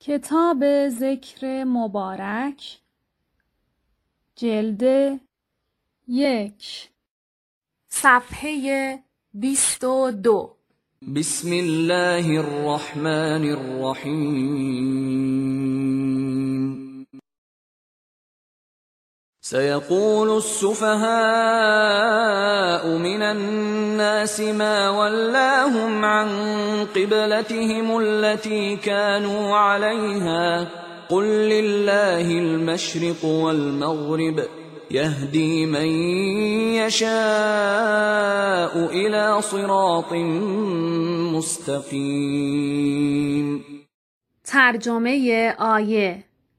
کتاب ذکر مبارک جلد 1 صفحه 22 بسم الله الرحمن الرحیم سيقول السفهاء من الناس ما ولاهم عن قبلتهم التي كانوا عليها قل لله المشرق والمغرب يهدي من يشاء إلى صراط مستقيم. ترجمه آیه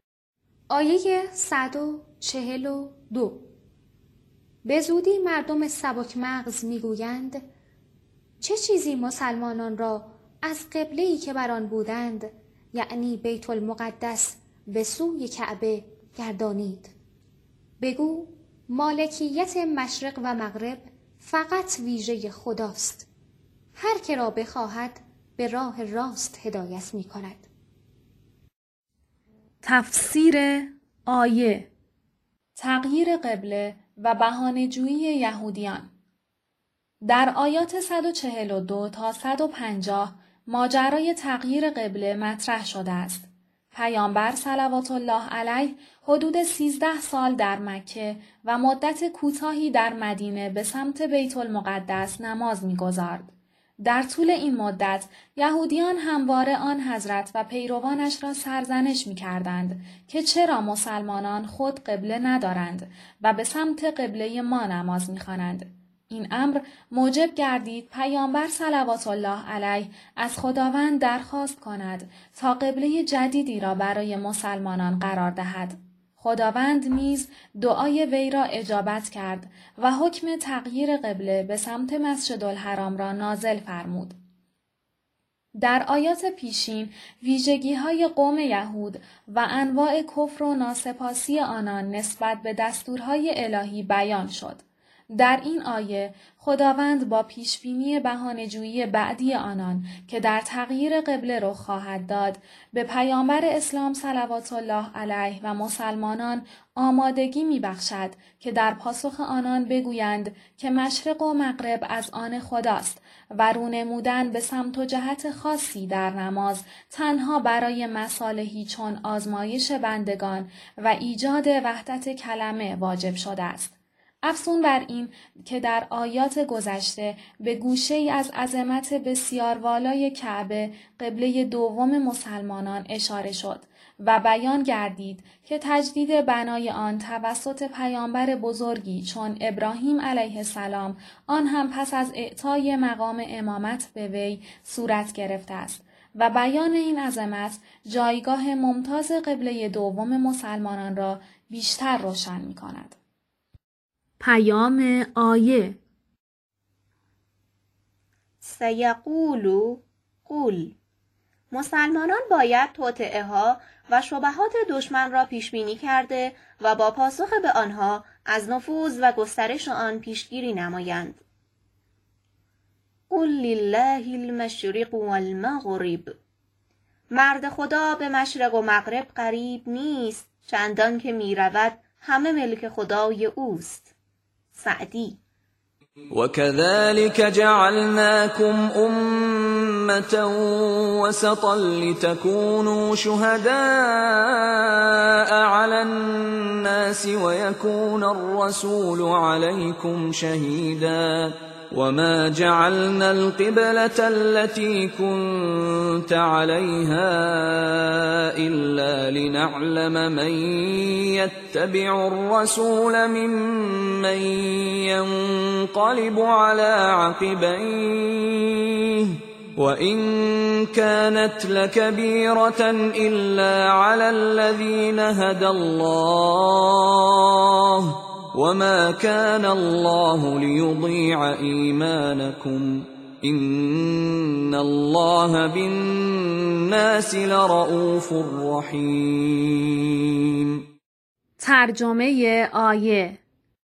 142. به زودی مردم سبک مغز میگویند چه چیزی مسلمانان را از قبله‌ای که بر آن بودند یعنی بیت المقدس به سوی کعبه گردانید؟ بگو مالکیت مشرق و مغرب فقط ویژه خداست. هر که را بخواهد به راه راست هدایت می کند. تفسیر آیه تغییر قبله و بهانه‌جویی یهودیان. در آیات 142 تا 150 ماجرای تغییر قبله مطرح شده است. پیامبر صلوات الله علیه حدود 13 سال در مکه و مدت کوتاهی در مدینه به سمت بیت المقدس نماز می‌گزارد. در طول این مدت یهودیان همواره آن حضرت و پیروانش را سرزنش می‌کردند که چرا مسلمانان خود قبله ندارند و به سمت قبله ما نماز می‌خوانند. این امر موجب گردید پیامبر صلوات الله علیه از خداوند درخواست کند تا قبله جدیدی را برای مسلمانان قرار دهد. خداوند نیز دعای وی را اجابت کرد و حکم تغییر قبله به سمت مسجدالحرام را نازل فرمود. در آیات پیشین ویژگی‌های قوم یهود و انواع کفر و ناسپاسی آنان نسبت به دستورهای الهی بیان شد. در این آیه خداوند با پیشبینی بهانه‌جویی بعدی آنان که در تغییر قبله رخ خواهد داد به پیامبر اسلام صلوات الله علیه و مسلمانان آمادگی می‌بخشد که در پاسخ آنان بگویند که مشرق و مغرب از آن خداست و رو نمودن به سمت و جهت خاصی در نماز تنها برای مصالحی چون آزمایش بندگان و ایجاد وحدت کلمه واجب شده است. افزون بر این که در آیات گذشته به گوشه‌ای از عظمت بسیار والای کعبه قبله دوم مسلمانان اشاره شد و بیان گردید که تجدید بنای آن توسط پیامبر بزرگی چون ابراهیم علیه السلام آن هم پس از اعطای مقام امامت به وی صورت گرفته است و بیان این عظمت جایگاه ممتاز قبله دوم مسلمانان را بیشتر روشن می‌کند. پیام آیه سیقولو قول مسلمانان باید توطئه ها و شبهات دشمن را پیش بینی کرده و با پاسخ به آنها از نفوذ و گسترش آن پیشگیری نمایند. قل لله المشرق والمغرب مرد خدا به مشرق و مغرب قریب نیست چندان که می رود همه ملک خدای اوست. سعدی. وكذلك جعلناكم أمة وسطا لتكونوا شهداء على الناس ويكون الرسول عليكم شهيدا وما جعلنا القبلة التي كنت عليها إلا لنعلم من يتبع الرسول ممن ينقلب على عقبيه وإن كانت لكبيرة إلا على الذين هدى الله وما كان الله ليضيع إيمانكم إن الله بالناس لرؤوف رحيم. ترجمه آیه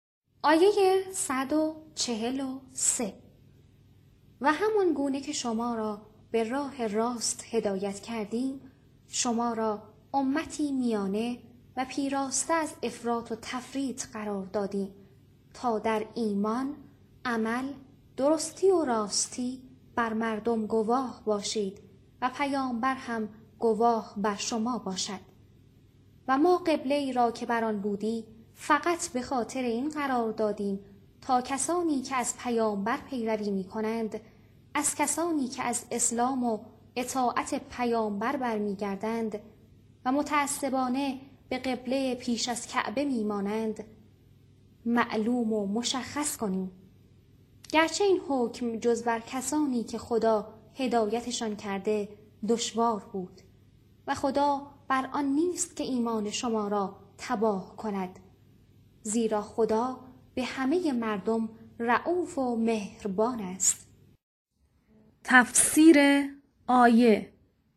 143. و همان گونه که شما را به راه راست هدایت کردیم شما را امتی میانه و پیراسته از افراط و تفریط قرار دادیم تا در ایمان، عمل، درستی و راستی بر مردم گواه باشید و پیامبر هم گواه بر شما باشد. و ما قبله ای را که بر آن بودی فقط به خاطر این قرار دادیم تا کسانی که از پیامبر پیروی می کنند از کسانی که از اسلام و اطاعت پیامبر برمیگردند و متعصبانه به قبله پیش از کعبه میمانند معلوم و مشخص کنیم. گرچه این حکم جز بر کسانی که خدا هدایتشان کرده دشوار بود و خدا بر آن نیست که ایمان شما را تباه کند، زیرا خدا به همه مردم رئوف و مهربان است. تفسیر آیه: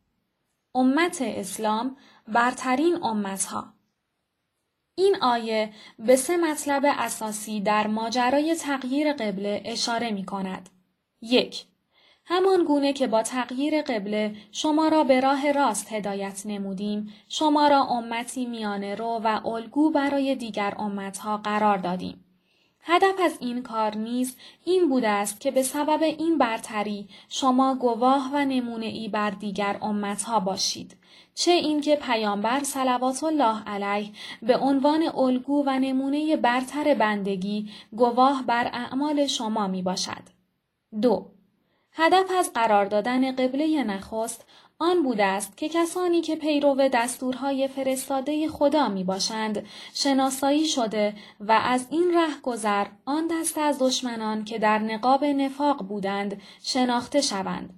امت اسلام برترین امتها. این آیه به 3 مطلب اساسی در ماجرای تغییر قبله اشاره می کند. 1. همان گونه که با تغییر قبله شما را به راه راست هدایت نمودیم، شما را امتی میانه رو و الگو برای دیگر امتها قرار دادیم. هدف از این کار نیز این بوده است که به سبب این برتری شما گواه و نمونه‌ای بر دیگر امتها باشید، چه اینکه پیامبر صلوات الله علیه به عنوان الگو و نمونه برتر بندگی گواه بر اعمال شما می باشد. 2. هدف از قرار دادن قبله نخست آن بوده است که کسانی که پیرو دستورهای فرستاده خدا می باشند شناسایی شده و از این رهگذر آن دسته از دشمنان که در نقاب نفاق بودند شناخته شوند.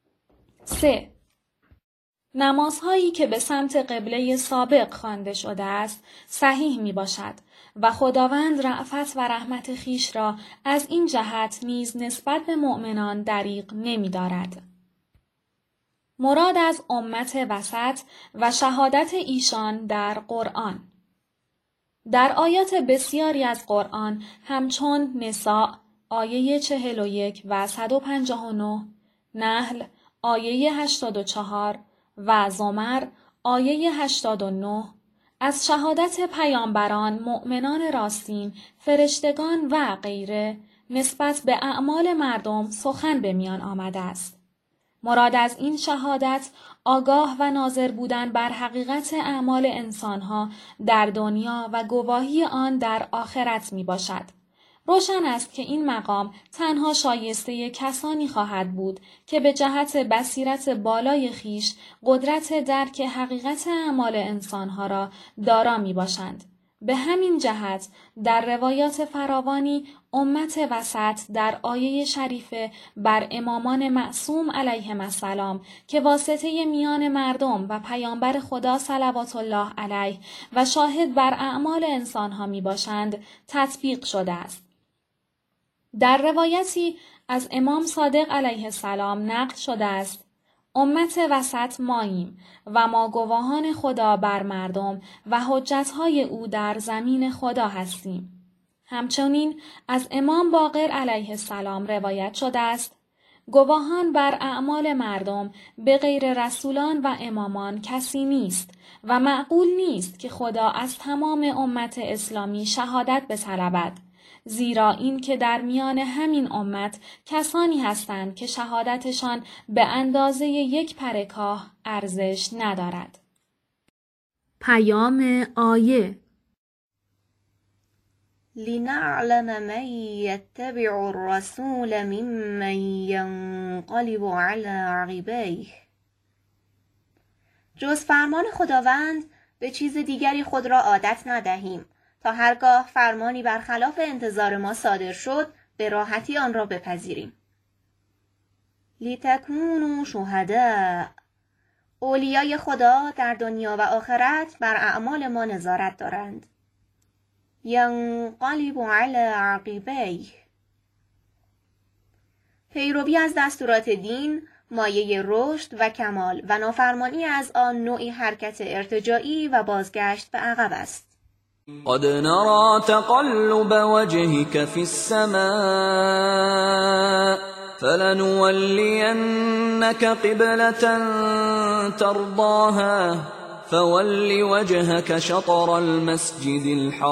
3. نمازهایی که به سمت قبله سابق خوانده شده است صحیح می باشد و خداوند رأفت و رحمت خیش را از این جهت نیز نسبت به مؤمنان دریغ نمی دارد. مراد از امت وسط و شهادت ایشان در قرآن. در آیات بسیاری از قرآن همچون نساء آیه 41 و 159، نحل آیه 84 و زمر آیه 89 از شهادت پیامبران، مؤمنان راستین، فرشتگان و غیره نسبت به اعمال مردم سخن به میان آمده است. مراد از این شهادت آگاه و ناظر بودن بر حقیقت اعمال انسانها در دنیا و گواهی آن در آخرت می باشد. روشن است که این مقام تنها شایسته کسانی خواهد بود که به جهت بصیرت بالای خیش قدرت درک حقیقت اعمال انسانها را دارا می باشند. به همین جهت در روایات فراوانی امت وسط در آیه شریفه بر امامان معصوم علیهم السلام که واسطه میان مردم و پیامبر خدا صلوات الله علیه و شاهد بر اعمال انسانها می باشند تطبیق شده است. در روایتی از امام صادق علیه السلام نقل شده است: امت وسط ماییم و ما گواهان خدا بر مردم و حجتهای او در زمین خدا هستیم. همچنین از امام باقر علیه السلام روایت شده است: گواهان بر اعمال مردم به غیر رسولان و امامان کسی نیست و معقول نیست که خدا از تمام امت اسلامی شهادت بطلبد، زیرا این که در میان همین امت کسانی هستند که شهادتشان به اندازه یک پر کاه ارزش ندارد. پیام آیه: لنعلم من یتبع الرسول ممن ینقلب علی عقبیه. جز فرمان خداوند به چیز دیگری خود را عادت ندهیم تا هرگاه فرمانی برخلاف انتظار ما صادر شد به راحتی آن را بپذیریم. لتکونوا شهداء. اولیای خدا در دنیا و آخرت بر اعمال ما نظارت دارند. ینقلب علی عقبیه. پیروی از دستورات دین مایه رشد و کمال و نافرمانی از آن نوعی حرکت ارتجاعی و بازگشت به عقب است. قد نرى تقلب وجهك في السماء فلنولينك قبلة ترضاها فول وجهك شطر المسجد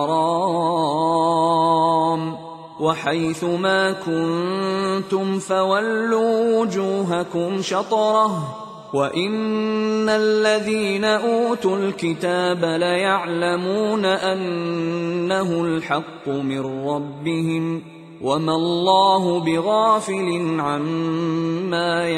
الحرام وحيث ما كنتم فولوا وجوهكم شطره وإن الذين أوتوا الكتاب ليعلمون أنه الحق من ربهم وما الله بغافل عما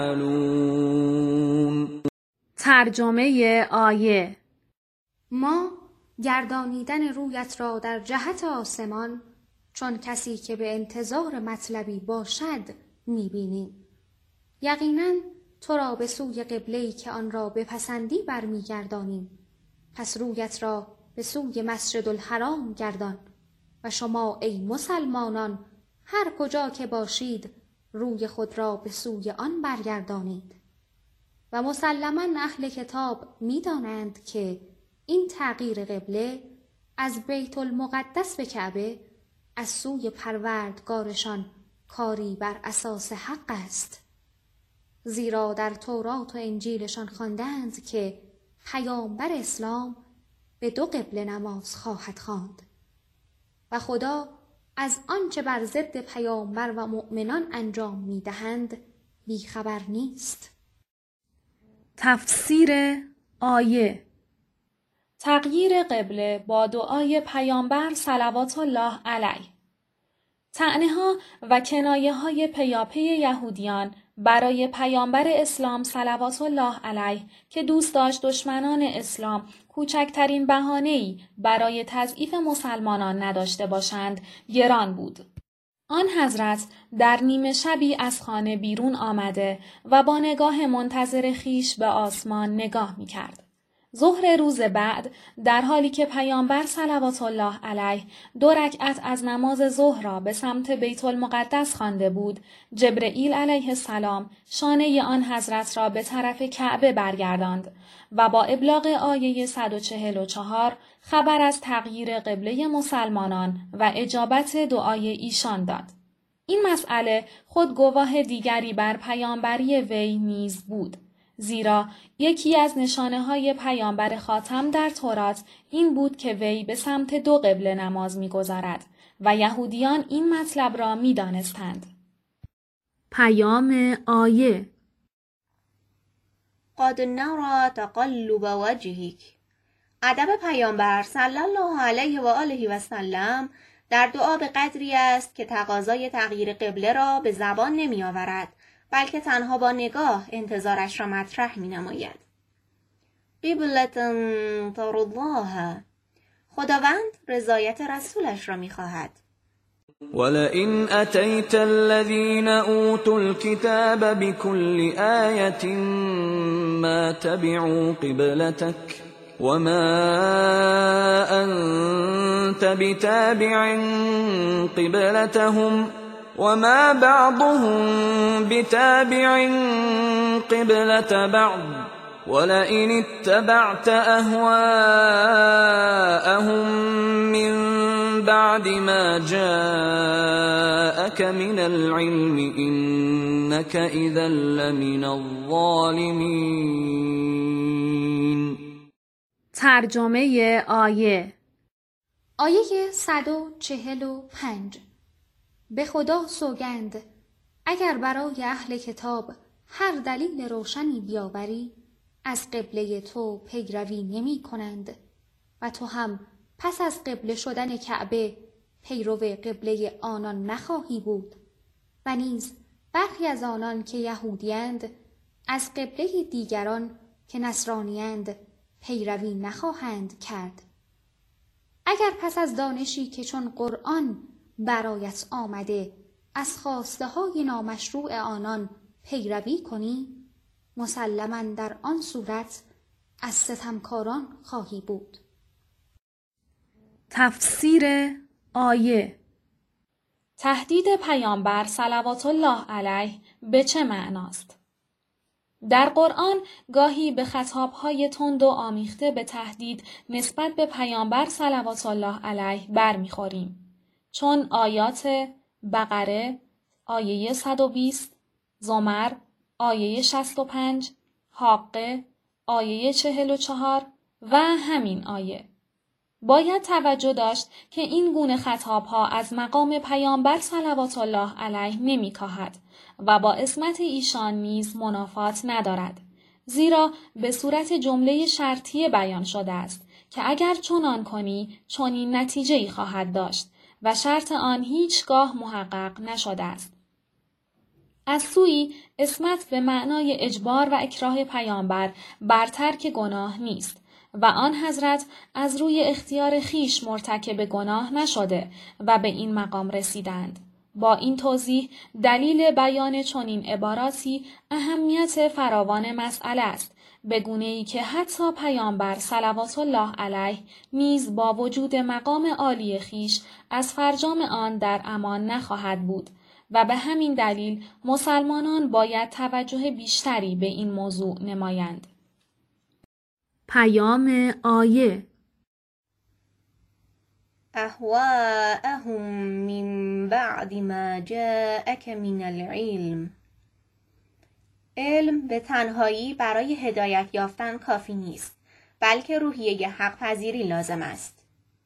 يعملون. ترجمه آیه: ما گردانیدن رویت را در جهت آسمان چون کسی که به انتظار مطلبی باشد می‌بینیم. یقیناً تو را به سوی قبله‌ای که آن را بپسندی برمیگردانیم. پس رویت را به سوی مسجد الحرام گردان و شما ای مسلمانان هر کجا که باشید روی خود را به سوی آن برگردانید. و مسلماً اهل کتاب می‌دانند که این تغییر قبله از بیت المقدس به کعبه از سوی پروردگارشان کاری بر اساس حق است. زیرا در تورات و انجیلشان خواندند که پیامبر اسلام به 2 قبله نماز خواهد خواند و خدا از آنچه بر ضد پیامبر و مؤمنان انجام می‌دهند بیخبر نیست. تفسیر آیه: تغییر قبله با دعای پیامبر صلوات الله علیه. طعنه‌ها و کنایه‌های پیاپی یهودیان برای پیامبر اسلام صلوات الله علیه که دوست داشت دشمنان اسلام کوچکترین بهانه‌ای برای تضعیف مسلمانان نداشته باشند گران بود. آن حضرت در نیمه شبی از خانه بیرون آمده و با نگاه منتظر خیش به آسمان نگاه می‌کرد. ظهر روز بعد در حالی که پیامبر صلوات الله علیه 2 رکعت از نماز ظهر را به سمت بیت المقدس خوانده بود، جبرئیل علیه السلام شانه آن حضرت را به طرف کعبه برگرداند و با ابلاغ آیه 144 خبر از تغییر قبله مسلمانان و اجابت دعای ایشان داد. این مسئله خود گواه دیگری بر پیامبری وی نیز بود. زیرا یکی از نشانه‌های پیامبر خاتم در تورات این بود که وی به سمت 2 قبله نماز می‌گذارد و یهودیان این مطلب را می‌دانستند. پیام آیه: قد نرى تقلب وجهک. ادب پیامبر صلی الله علیه و آله و سلم در دعا به قدری است که تقاضای تغییر قبله را به زبان نمی‌آورد، بلکه تنها با نگاه انتظارش را مطرح می‌نماید. قبلة ترضاها. خداوند رضایت رسولش را می‌خواهد. ولئن أتيت الذين أوتوا الكتاب بكل آية ما تبعوا قبلتك وما أنت بتابع قبلتهم وما بعضهم بتابع قبلة بعض ولئن اتبعت أهواءهم من بعد ما جاءك من العلم إنك إذا لمن الظالمين. ترجمه آیه: آیه 145. به خدا سوگند اگر برای اهل کتاب هر دلیل روشنی بیاوری از قبله تو پیروی نمی کنند و تو هم پس از قبله شدن کعبه پیرو قبله آنان نخواهی بود و نیز برخی از آنان که یهودیند از قبله دیگران که نصرانیند پیروی نخواهند کرد. اگر پس از دانشی که چون قرآن برایت آمده از خواسته های نامشروع آنان پیروی کنی، مسلماً در آن صورت از ستمکاران خواهی بود. تفسیر آیه: تهدید پیامبر صلوات الله علیه به چه معناست؟ در قرآن گاهی به خطابهای تند و آمیخته به تهدید نسبت به پیامبر صلوات الله علیه برمیخوریم، چون آیات بقره، آیه 120، زمر آیه 65، حاقه آیه 44 و همین آیه. باید توجه داشت که این گونه خطابها از مقام پیامبر صلوات الله علیه نمی‌کاهد و با عصمت ایشان نیز منافات ندارد، زیرا به صورت جمله شرطیه بیان شده است که اگر چنان کنی چنین نتیجه‌ای خواهد داشت و شرط آن هیچگاه محقق نشده است. از سوی عصمت به معنای اجبار و اکراه پیامبر بر ترک گناه نیست و آن حضرت از روی اختیار خیش مرتکب گناه نشده و به این مقام رسیدند. با این توضیح دلیل بیان چنین عباراتی اهمیت فراوان مسئله است، به گونه‌ای که حتی پیامبر صلوات الله علیه نیز با وجود مقام عالی خیش از فرجام آن در امان نخواهد بود و به همین دلیل مسلمانان باید توجه بیشتری به این موضوع نمایند. پیام آیه: اهواءهم من بعد ما جاءك من العلم. علم به تنهایی برای هدایت یافتن کافی نیست، بلکه روحیه حق پذیری لازم است.